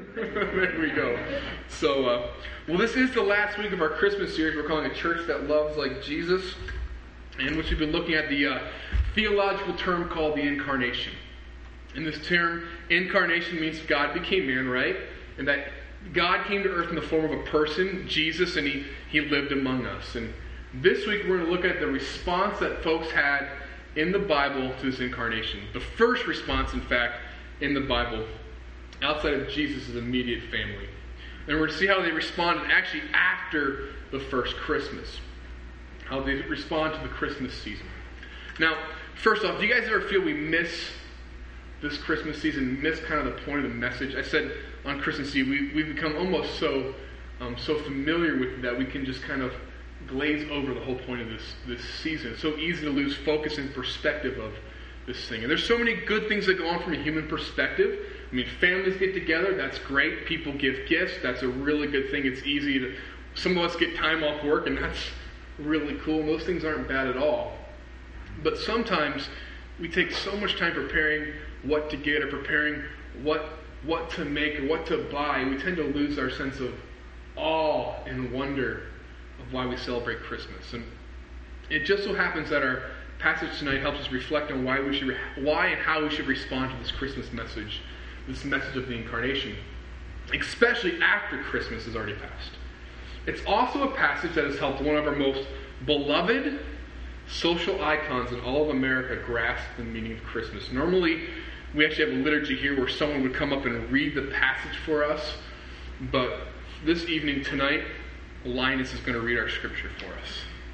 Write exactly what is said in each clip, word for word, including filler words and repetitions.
There we go. So, uh, well, this is the last week of our Christmas series. We're calling A Church That Loves Like Jesus, in which we've been looking at the uh, theological term called the Incarnation. And this term, incarnation, means God became man, right? And that God came to earth in the form of a person, Jesus, and he, he lived among us. And this week we're going to look at the response that folks had in the Bible to this incarnation. The first response, in fact, in the Bible, outside of Jesus' immediate family. And we're going to see how they responded actually after the first Christmas. How they respond to the Christmas season. Now, first off, do you guys ever feel we miss this Christmas season, miss kind of the point of the message? I said on Christmas Eve, we, we've become almost so um, so familiar with it that we can just kind of glaze over the whole point of this, this season. It's so easy to lose focus and perspective of this thing. And there's so many good things that go on from a human perspective. I mean, families get together, that's great. People give gifts, that's a really good thing. It's easy to, some of us get time off work, and that's really cool. And those things aren't bad at all. But sometimes we take so much time preparing what to get or preparing what what to make or what to buy. We tend to lose our sense of awe and wonder of why we celebrate Christmas. And it just so happens that our passage tonight helps us reflect on why we should, why and how we should respond to this Christmas message, this message of the Incarnation, especially after Christmas has already passed. It's also a passage that has helped one of our most beloved social icons in all of America grasp the meaning of Christmas. Normally, we actually have a liturgy here where someone would come up and read the passage for us, but this evening, tonight, Linus is going to read our scripture for us.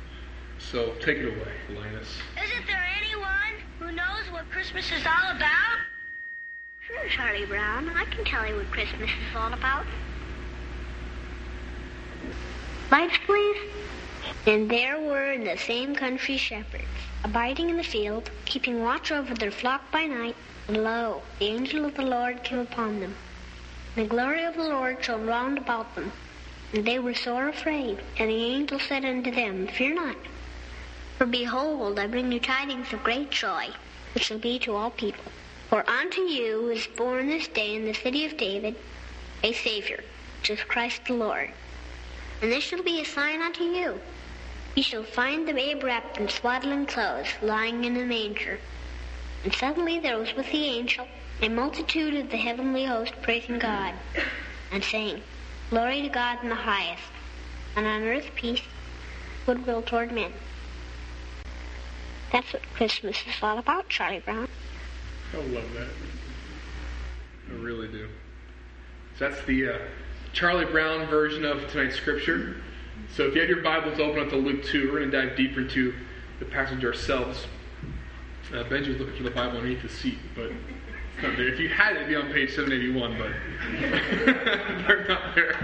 So, take it away, Linus. Isn't there anyone who knows what Christmas is all about? Sure, Charlie Brown. I can tell you what Christmas is all about. Lights, please. And there were in the same country shepherds, abiding in the field, keeping watch over their flock by night. And lo, the angel of the Lord came upon them. And the glory of the Lord shone round about them. And they were sore afraid. And the angel said unto them, Fear not. For behold, I bring you tidings of great joy, which shall be to all people. For unto you is born this day in the city of David a Savior, which is Christ the Lord. And this shall be a sign unto you. Ye shall find the babe wrapped in swaddling clothes, lying in a manger. And suddenly there was with the angel a multitude of the heavenly host praising God, and saying, Glory to God in the highest, and on earth peace, goodwill toward men. That's what Christmas is all about, Charlie Brown. I love that. I really do. So that's the uh, Charlie Brown version of tonight's scripture. So if you have your Bibles open up to Luke two, we're going to dive deeper into the passage ourselves. Uh, Benji was looking for the Bible underneath the seat, but it's not there. If you had it, it'd be on page seven eighty-one, but they're not there.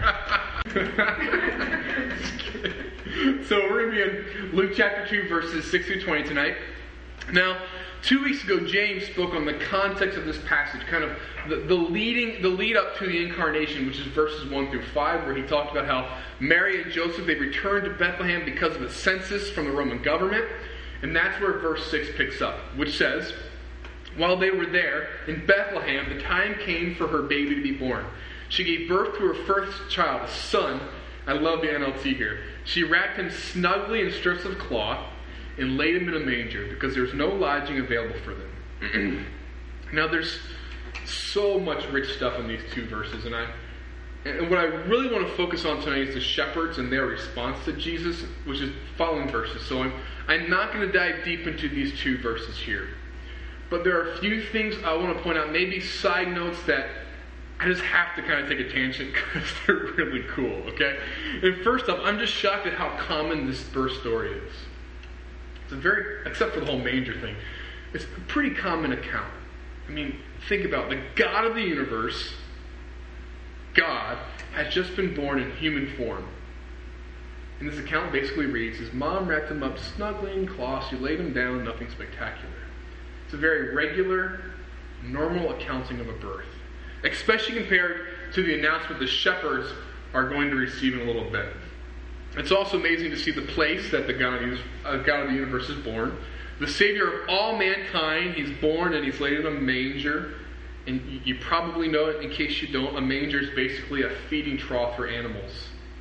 So we're going to be in Luke chapter two, verses six through twenty tonight. Now, two weeks ago, James spoke on the context of this passage, kind of the, the leading, the lead up to the incarnation, which is verses one through five, where he talked about how Mary and Joseph, they returned to Bethlehem because of a census from the Roman government. And that's where verse six picks up, which says, While they were there in Bethlehem, the time came for her baby to be born. She gave birth to her first child, a son. I love the N L T here. She wrapped him snugly in strips of cloth and laid him in a manger because there was no lodging available for them. Now there's so much rich stuff in these two verses, and I and what I really want to focus on tonight is the shepherds and their response to Jesus, which is following verses. So I'm I'm not going to dive deep into these two verses here. But there are a few things I want to point out, maybe side notes that I just have to kind of take a tangent because they're really cool, okay? And first off, I'm just shocked at how common this birth story is. It's a very, except for the whole manger thing, it's a pretty common account. I mean, think about it. The God of the universe, God, has just been born in human form. And this account basically reads, his mom wrapped him up snugly in cloths, she laid him down, nothing spectacular. It's a very regular, normal accounting of a birth. Especially compared to the announcement the shepherds are going to receive in a little bit. It's also amazing to see the place that the God of, uh, God of the universe is born. The Savior of all mankind, he's born and he's laid in a manger. And you, you probably know it in case you don't. A manger is basically a feeding trough for animals.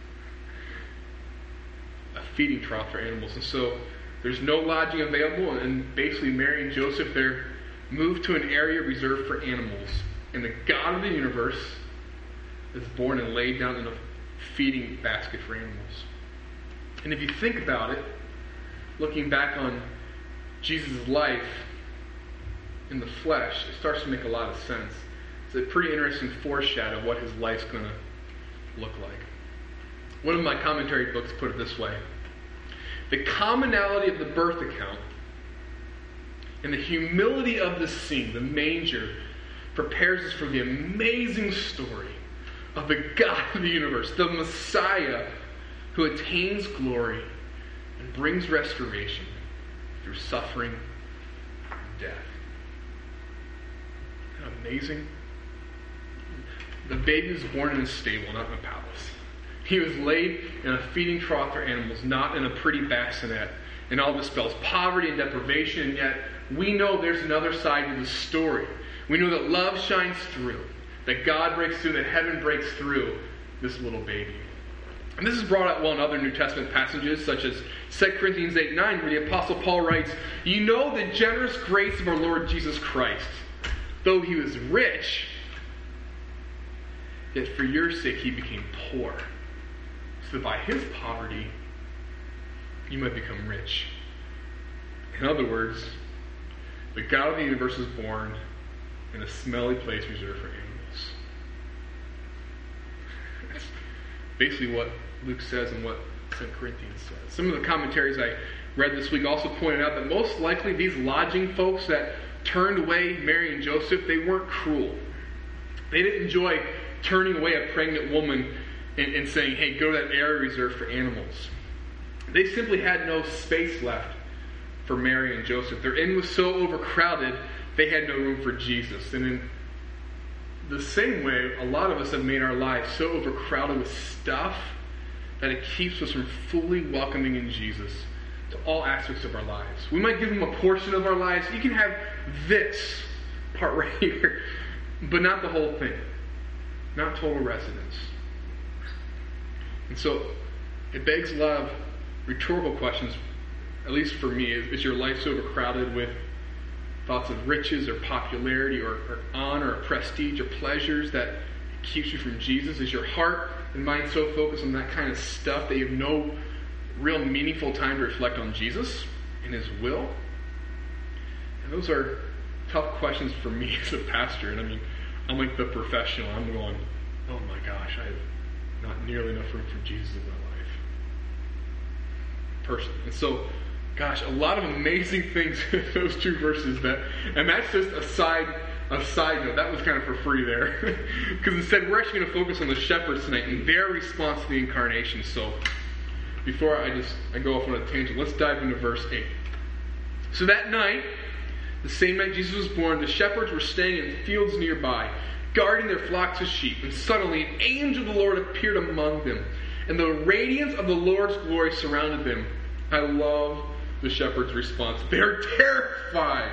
A feeding trough for animals. And so there's no lodging available, and basically Mary and Joseph, they're moved to an area reserved for animals. And the God of the universe is born and laid down in a feeding basket for animals. And if you think about it, looking back on Jesus' life in the flesh, it starts to make a lot of sense. It's a pretty interesting foreshadow of what his life's going to look like. One of my commentary books put it this way: the commonality of the birth account and the humility of the scene, the manger, prepares us for the amazing story of the God of the universe, the Messiah who attains glory and brings restoration through suffering and death. Isn't that amazing? The baby was born in a stable, not in a palace. He was laid in a feeding trough for animals, not in a pretty bassinet. And all this spells poverty and deprivation, and yet we know there's another side to the story. We know that love shines through, that God breaks through, that heaven breaks through this little baby. And this is brought out well in other New Testament passages, such as Second Corinthians eight nine, where the Apostle Paul writes, "You know the generous grace of our Lord Jesus Christ. Though he was rich, yet for your sake he became poor, so that by his poverty you might become rich." In other words, the God of the universe was born in a smelly place reserved for animals. That's basically what Luke says and what Second Corinthians says. Some of the commentaries I read this week also pointed out that most likely these lodging folks that turned away Mary and Joseph, they weren't cruel. They didn't enjoy turning away a pregnant woman and, and saying, "Hey, go to that area reserved for animals." They simply had no space left for Mary and Joseph. Their inn was so overcrowded, they had no room for Jesus. And in the same way, a lot of us have made our lives so overcrowded with stuff that it keeps us from fully welcoming in Jesus to all aspects of our lives. We might give him a portion of our lives. You can have this part right here, but not the whole thing. Not total residence. And so it begs a lot of rhetorical questions, at least for me. Is, is your life so overcrowded with thoughts of riches or popularity or, or honor or prestige or pleasures that keeps you from Jesus? Is your heart and mind so focused on that kind of stuff that you have no real meaningful time to reflect on Jesus and his will? And those are tough questions for me as a pastor. And I mean, I'm like the professional. I'm going, oh my gosh, I have not nearly enough room for Jesus in my life. Person. And so, gosh, a lot of amazing things in those two verses. That, and that's just a side, a side note. That was kind of for free there. Because instead, we're actually going to focus on the shepherds tonight and their response to the incarnation. So, before I just I go off on a tangent, let's dive into verse eight. So that night, the same night Jesus was born, the shepherds were staying in fields nearby, guarding their flocks of sheep. And suddenly an angel of the Lord appeared among them, and the radiance of the Lord's glory surrounded them. I love the shepherd's response. They're terrified.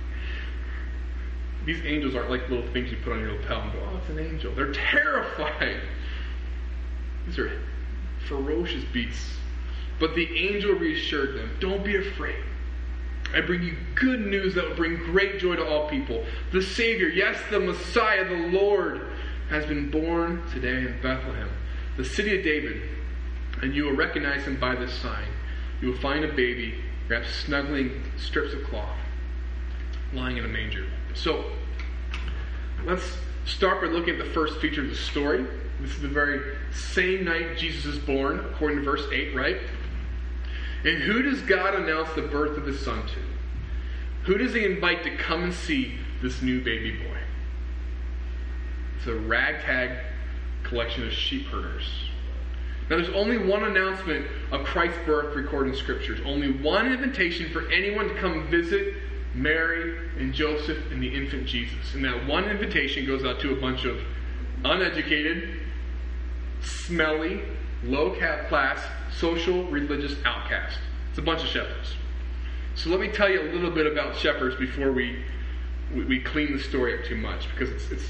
These angels aren't like little things you put on your lapel and go, oh, it's an angel. They're terrified. These are ferocious beasts. But the angel reassured them, don't be afraid. I bring you good news that will bring great joy to all people. The Savior, yes, the Messiah, the Lord, has been born today in Bethlehem, the city of David. And you will recognize him by this sign. You will find a baby wrapped snugly in strips of cloth, lying in a manger. So, let's start by looking at the first feature of the story. This is the very same night Jesus is born, according to verse eight, right? And who does God announce the birth of his son to? Who does he invite to come and see this new baby boy? It's a ragtag collection of sheep herders. Now there's only one announcement of Christ's birth recorded in Scriptures. Only one invitation for anyone to come visit Mary and Joseph and the infant Jesus. And that one invitation goes out to a bunch of uneducated, smelly, low-class, social, religious outcasts. It's a bunch of shepherds. So let me tell you a little bit about shepherds before we we, we clean the story up too much because it's, it's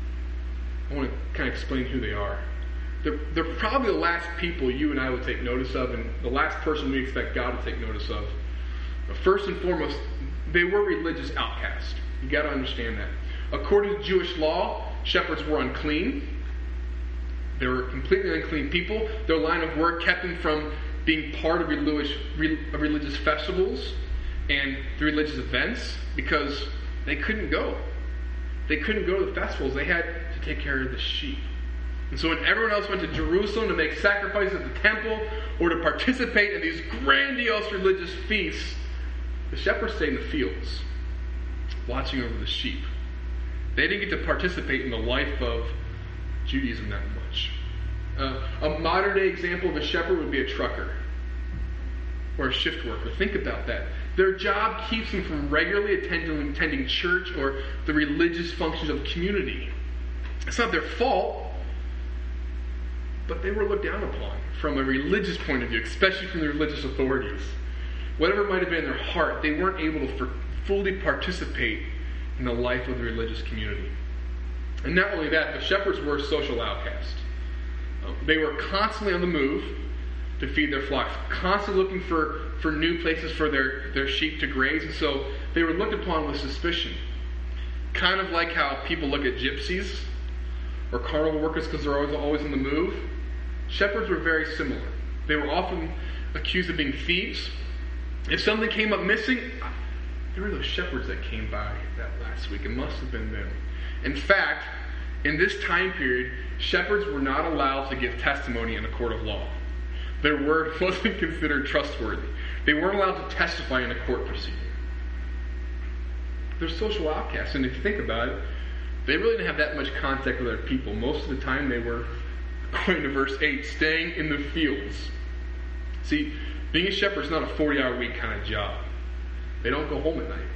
I want to kind of explain who they are. They're, they're probably the last people you and I would take notice of, and the last person we expect God to take notice of. But first and foremost, they were religious outcasts. You got to understand that. According to Jewish law, shepherds were unclean. They were completely unclean people. Their line of work kept them from being part of religious, religious festivals and the religious events because they couldn't go. They couldn't go to the festivals. They had to take care of the sheep. And so when everyone else went to Jerusalem to make sacrifices at the temple or to participate in these grandiose religious feasts, the shepherds stayed in the fields, watching over the sheep. They didn't get to participate in the life of Judaism that much. Uh, a modern day example of a shepherd would be a trucker or a shift worker. Think about that. Their job keeps them from regularly attending, attending church or the religious functions of the community. It's not their fault, but they were looked down upon from a religious point of view, especially from the religious authorities. Whatever might have been in their heart, they weren't able to for, fully participate in the life of the religious community. And not only that, the shepherds were social outcasts. Um, they were constantly on the move to feed their flocks, constantly looking for, for new places for their, their sheep to graze, and so they were looked upon with suspicion. Kind of like how people look at gypsies or carnival workers because they're always, always on the move. Shepherds were very similar. They were often accused of being thieves. If something came up missing, there were those shepherds that came by that last week. It must have been them. In fact, in this time period, shepherds were not allowed to give testimony in a court of law. Their word wasn't considered trustworthy. They weren't allowed to testify in a court proceeding. They're social outcasts, and if you think about it, they really didn't have that much contact with other people. Most of the time they were, according to verse eight, staying in the fields. See, being a shepherd is not a forty-hour week kind of job. They don't go home at night.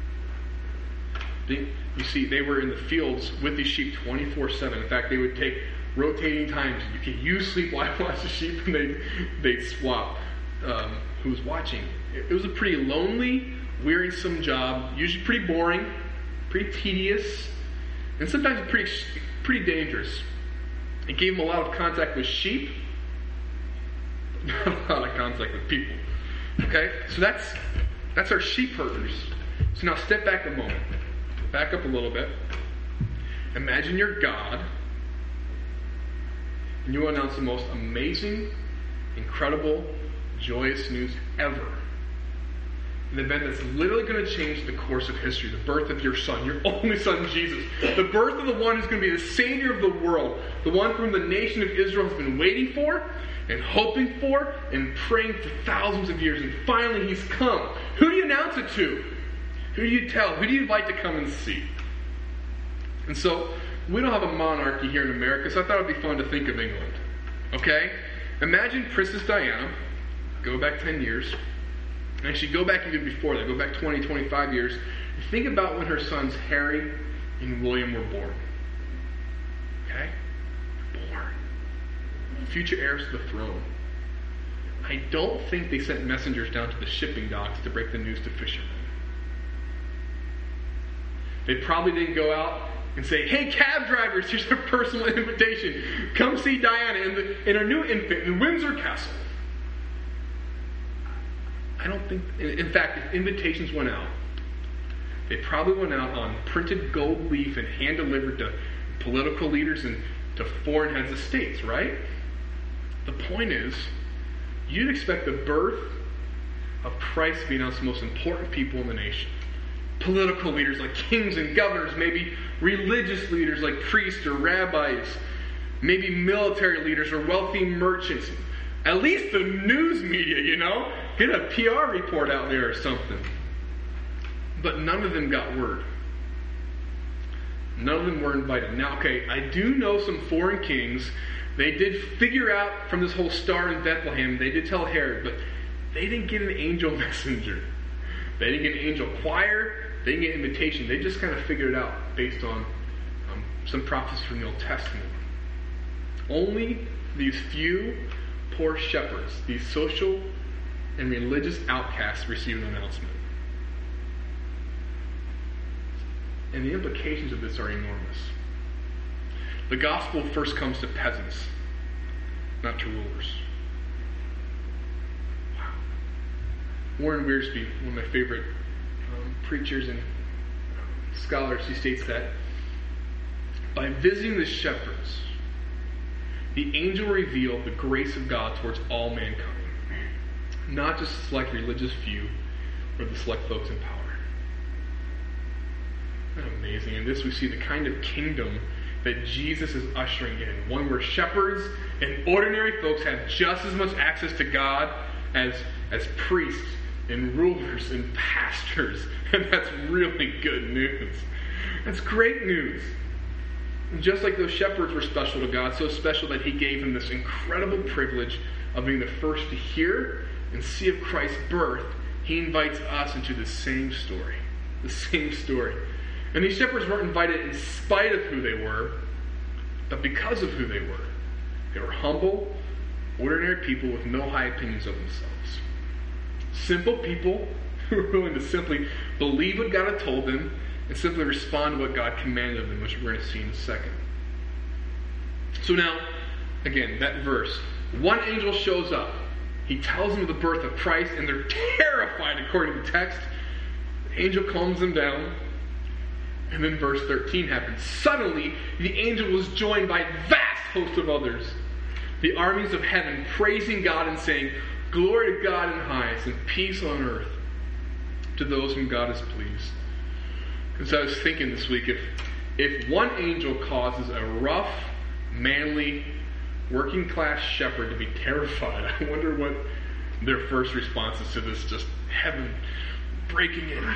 They, you see, they were in the fields with these sheep twenty-four seven. In fact, they would take rotating times. You, you sleep while I watch the sheep, and they'd, they'd swap um, who was watching. It, it was a pretty lonely, wearisome job, usually pretty boring, pretty tedious, and sometimes pretty, pretty dangerous. It gave them a lot of contact with sheep, but not a lot of contact with people. Okay? So that's that's our sheep herders. So now step back a moment. Back up a little bit. Imagine you're God, and you announce the most amazing, incredible, joyous news ever. An event that's literally going to change the course of history. The birth of your son, your only son, Jesus. The birth of the one who's going to be the Savior of the world. The one whom the nation of Israel has been waiting for, and hoping for, and praying for thousands of years. And finally he's come. Who do you announce it to? Who do you tell? Who do you invite to come and see? And so, we don't have a monarchy here in America, so I thought it would be fun to think of England. Okay? Imagine Princess Diana. Go back ten years. Actually, go back even before that. Go back twenty, twenty-five years. And think about when her sons Harry and William were born. Okay? Born. Future heirs to the throne. I don't think they sent messengers down to the shipping docks to break the news to fishermen. They probably didn't go out and say, hey, cab drivers, here's a personal invitation. Come see Diana and, the, and her new infant in Windsor Castle. I don't think... In fact, if invitations went out, they probably went out on printed gold leaf and hand-delivered to political leaders and to foreign heads of states, right? The point is, you'd expect the birth of Christ to be announced to the most important people in the nation. Political leaders like kings and governors, maybe religious leaders like priests or rabbis, maybe military leaders or wealthy merchants. At least the news media, you know? Get a P R report out there or something. But none of them got word. None of them were invited. Now, okay, I do know some foreign kings. They did figure out from this whole star in Bethlehem, they did tell Herod, but they didn't get an angel messenger. They didn't get an angel choir. They didn't get an invitation. They just kind of figured it out based on um, some prophecies from the Old Testament. Only these few poor shepherds, these social and religious outcasts, received an announcement. And the implications of this are enormous. The gospel first comes to peasants, not to rulers. Wow. Warren Wiersbe, one of my favorite um, preachers and scholars, he states that by visiting the shepherds, the angel revealed the grace of God towards all mankind, not just the select religious few or the select folks in power. Isn't that amazing? In this we see the kind of kingdom that Jesus is ushering in. One where shepherds and ordinary folks have just as much access to God as, as priests and rulers and pastors. And that's really good news. That's great news. And just like those shepherds were special to God, so special that he gave them this incredible privilege of being the first to hear and see of Christ's birth, he invites us into the same story. The same story. And these shepherds weren't invited in spite of who they were, but because of who they were. They were humble, ordinary people with no high opinions of themselves. Simple people who were willing to simply believe what God had told them and simply respond to what God commanded of them, which we're going to see in a second. So now, again, that verse. One angel shows up. He tells them of the birth of Christ, and they're terrified according to the text. The angel calms them down. And then verse thirteen happens. Suddenly, the angel was joined by a vast host of others, the armies of heaven, praising God and saying, "Glory to God in highest, and peace on earth to those whom God is pleased." And so I was thinking this week, if if one angel causes a rough, manly, working-class shepherd to be terrified, I wonder what their first response is to this just heaven breaking in.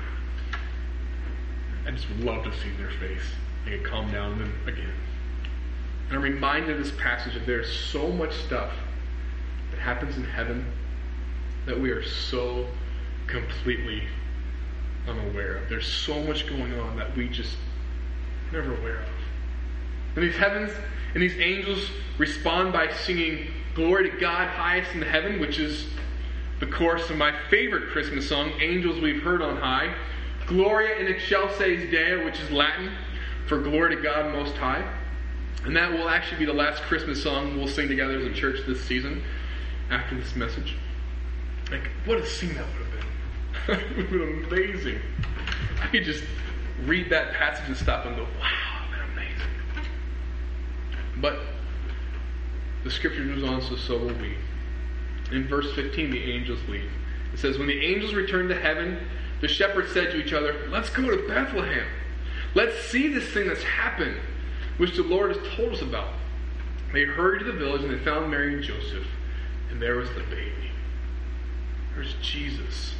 I just would love to see their face. They could calm down and then again. And I'm reminded of this passage that there's so much stuff that happens in heaven that we are so completely unaware of. There's so much going on that we just never aware of. And these heavens and these angels respond by singing "Glory to God highest in the heaven," which is the chorus of my favorite Christmas song, "Angels We've Heard on High." Gloria in excelsis Deo, which is Latin for glory to God Most High. And that will actually be the last Christmas song we'll sing together as a church this season after this message. Like, what a scene that would have been. It would have been amazing. I could just read that passage and stop and go, wow, that's amazing. But the scripture moves on, so so will we. In verse fifteen, the angels leave. It says, when the angels returned to heaven, the shepherds said to each other, "Let's go to Bethlehem. Let's see this thing that's happened, which the Lord has told us about." They hurried to the village and they found Mary and Joseph, and there was the baby. There's Jesus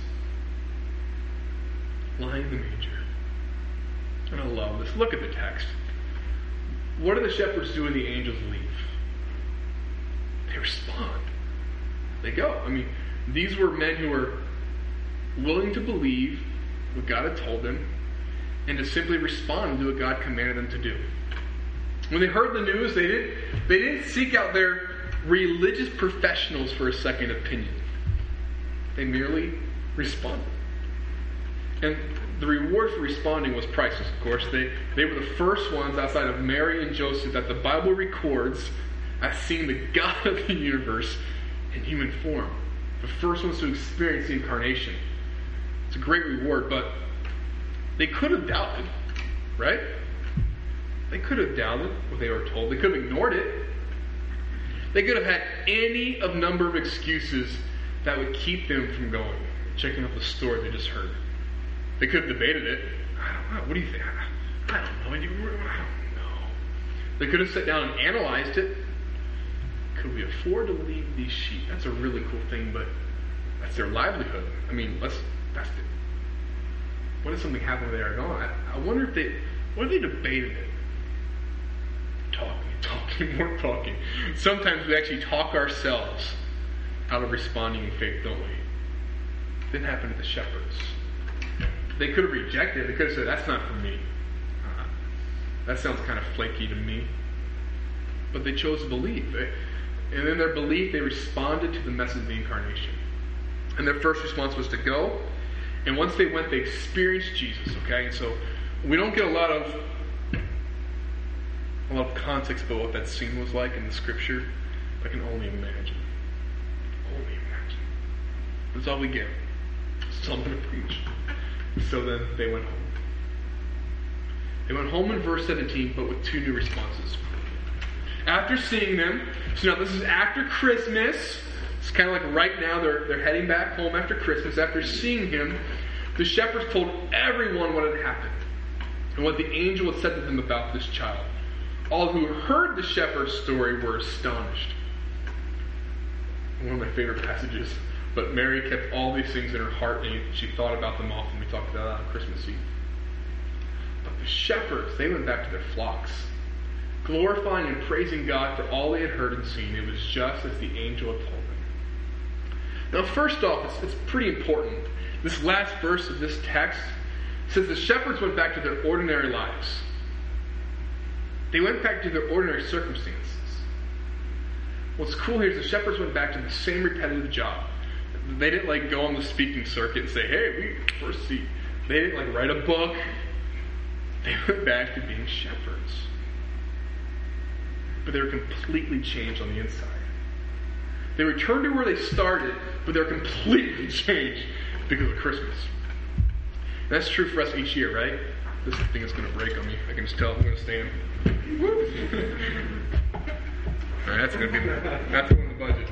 lying in the manger. And I love this. Look at the text. What do the shepherds do when the angels leave? They respond. They go. I mean, these were men who were willing to believe what God had told them and to simply respond and do what God commanded them to do. When they heard the news, they didn't, they didn't seek out their religious professionals for a second opinion. They merely responded. And the reward for responding was priceless, of course. They, they were the first ones outside of Mary and Joseph that the Bible records as seeing the God of the universe in human form. The first ones to experience the incarnation. It's a great reward, but they could have doubted, right? They could have doubted what they were told. They could have ignored it. They could have had any of number of excuses that would keep them from going, checking out the story they just heard. They could have debated it. I don't know. What do you think? I don't know. I don't know. They could have sat down and analyzed it. Could we afford to leave these sheep? That's a really cool thing, but that's their livelihood. I mean, let's. That's it. What if something happened when they are gone? I, I wonder if they. What if they debated it? Talking, talking, more talking. Sometimes we actually talk ourselves out of responding in faith, don't we? It didn't happen to the shepherds. They could have rejected it. They could have said, "That's not for me. Uh, that sounds kind of flaky to me." But they chose to believe. And in their belief, they responded to the message of the incarnation. And their first response was to go. And once they went, they experienced Jesus. Okay? And so we don't get a lot of a lot of context about what that scene was like in the scripture. I can only imagine. Only imagine. That's all we get. So I'm going to preach. So then they went home. They went home in verse seventeen, but with two new responses. After seeing them, so now this is after Christmas. It's kind of like right now they're, they're heading back home after Christmas. After seeing him, the shepherds told everyone what had happened and what the angel had said to them about this child. All who heard the shepherd's story were astonished. One of my favorite passages. But Mary kept all these things in her heart, and she thought about them often. We talked about that on Christmas Eve. But the shepherds, they went back to their flocks, glorifying and praising God for all they had heard and seen. It was just as the angel had told them. Now, first off, it's, it's pretty important. This last verse of this text says the shepherds went back to their ordinary lives. They went back to their ordinary circumstances. What's cool here is the shepherds went back to the same repetitive job. They didn't like go on the speaking circuit and say, hey, we first seat. They didn't like write a book. They went back to being shepherds. But they were completely changed on the inside. They returned to where they started, but they're completely changed because of Christmas. And that's true for us each year, right? This thing is going to break on me. I can just tell I'm going to stand. All right, that's going to be the, that's in the budget.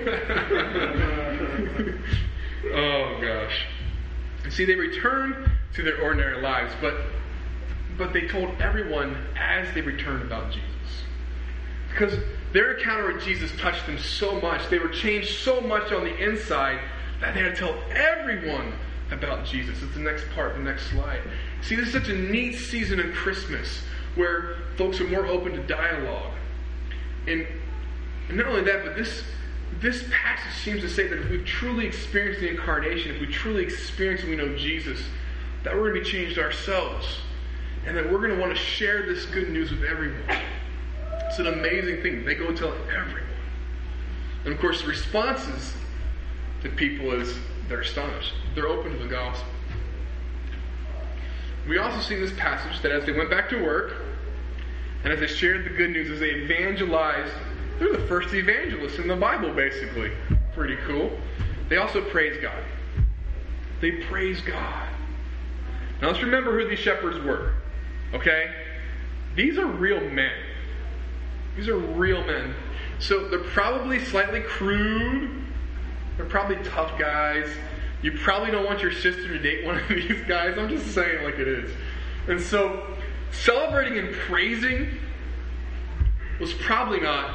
Oh gosh. See, they returned to their ordinary lives, but but they told everyone as they returned about Jesus. Because their encounter with Jesus touched them so much, they were changed so much on the inside that they had to tell everyone about Jesus. It's the next part, the next slide. See, this is such a neat season of Christmas where folks are more open to dialogue. And, and not only that, but this this passage seems to say that if we've truly experienced the incarnation, if we truly experience and we know Jesus, that we're going to be changed ourselves. And that we're going to want to share this good news with everyone. It's an amazing thing. They go tell everyone. And of course, the responses to people is they're astonished. They're open to the gospel. We also see in this passage that as they went back to work, and as they shared the good news, as they evangelized, they're the first evangelists in the Bible, basically. Pretty cool. They also praise God. They praise God. Now let's remember who these shepherds were. Okay? These are real men. These are real men. So they're probably slightly crude. They're probably tough guys. You probably don't want your sister to date one of these guys. I'm just saying like it is. And so celebrating and praising was probably not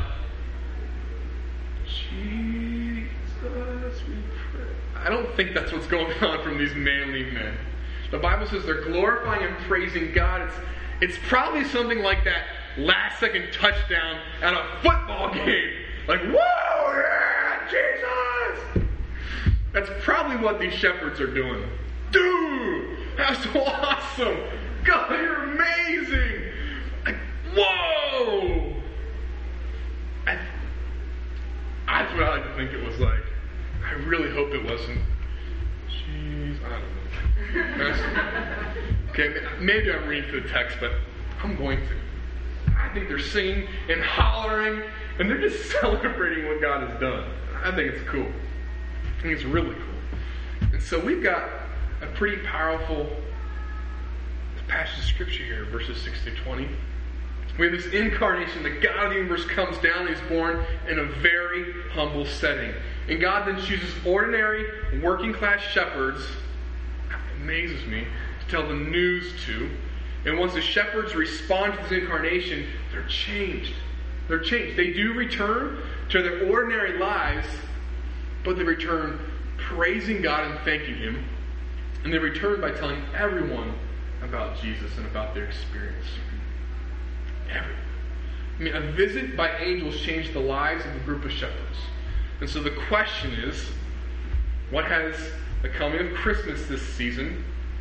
Jesus, we pray. I don't think that's what's going on from these manly men. The Bible says they're glorifying and praising God. It's, it's probably something like that last second touchdown at a football game. Like, whoa, yeah, Jesus! That's probably what these shepherds are doing. Dude, that's so awesome. God, you're amazing. Like, whoa. I, that's what I like to think it was like. I really hope it wasn't. Jeez, I don't know. That's, okay, maybe I'm reading through the text, but I'm going to. I think they're singing and hollering, and they're just celebrating what God has done. I think it's cool. I think it's really cool. And so we've got a pretty powerful passage of Scripture here, verses six through twenty. We have this incarnation, the God of the universe comes down, he's born in a very humble setting. And God then chooses ordinary, working class shepherds, it amazes me, to tell the news to. And once the shepherds respond to this incarnation, they're changed. They're changed. They do return to their ordinary lives, but they return praising God and thanking Him. And they return by telling everyone about Jesus and about their experience. Everyone. I mean, a visit by angels changed the lives of a group of shepherds. And so the question is, what has the coming of Christmas this season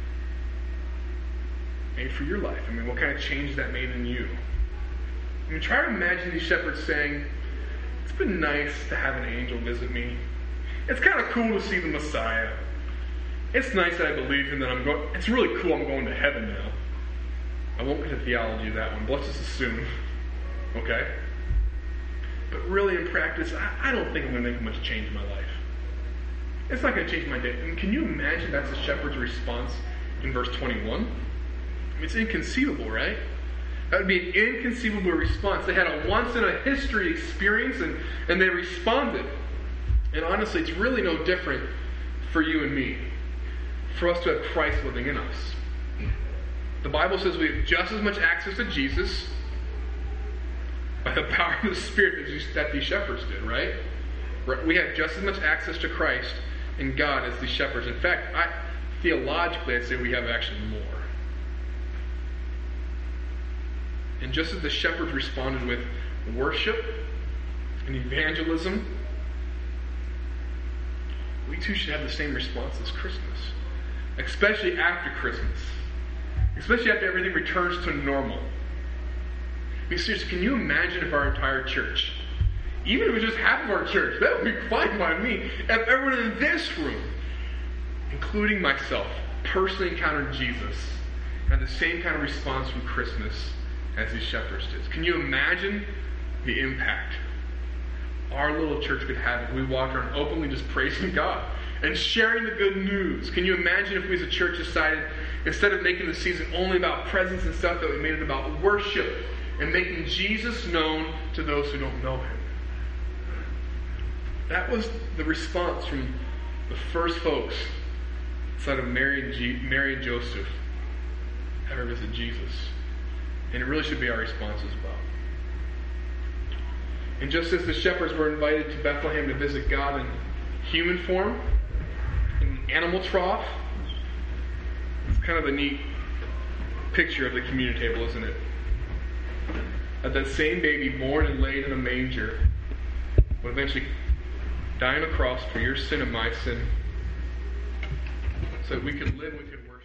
made for your life? I mean, what kind of change that made in you? I mean, try to imagine these shepherds saying, it's been nice to have an angel visit me. It's kind of cool to see the Messiah. It's nice that I believe in that I'm going. It's really cool I'm going to heaven now. I won't get to theology of that one, but let's just assume. Okay? But really, in practice, I, I don't think I'm going to make much change in my life. It's not going to change my day. And can you imagine that's the shepherd's response in verse twenty-one? I mean, it's inconceivable, right? That would be an inconceivable response. They had a once-in-a-history experience, and, and they responded. And honestly, it's really no different for you and me, for us to have Christ living in us. The Bible says we have just as much access to Jesus by the power of the Spirit that these shepherds did, right? We have just as much access to Christ and God as these shepherds. In fact, I, theologically, I'd say we have actually more. And just as the shepherds responded with worship and evangelism, we too should have the same response this Christmas. Especially after Christmas. Especially after everything returns to normal. I mean, seriously, can you imagine if our entire church, even if it was just half of our church, that would be fine by me, if everyone in this room, including myself, personally encountered Jesus, had the same kind of response from Christmas as these shepherds did. Can you imagine the impact our little church could have if we walked around openly just praising God and sharing the good news? Can you imagine if we as a church decided, instead of making the season only about presents and stuff, that we made it about worship and making Jesus known to those who don't know Him? That was the response from the first folks outside of Mary and, G- Mary and Joseph ever visit Jesus. And it really should be our response as well. And just as the shepherds were invited to Bethlehem to visit God in human form, in the animal trough, it's kind of a neat picture of the communion table, isn't it? That that same baby born and laid in a manger would eventually die on a cross for your sin and my sin, so that we could live, we could worship.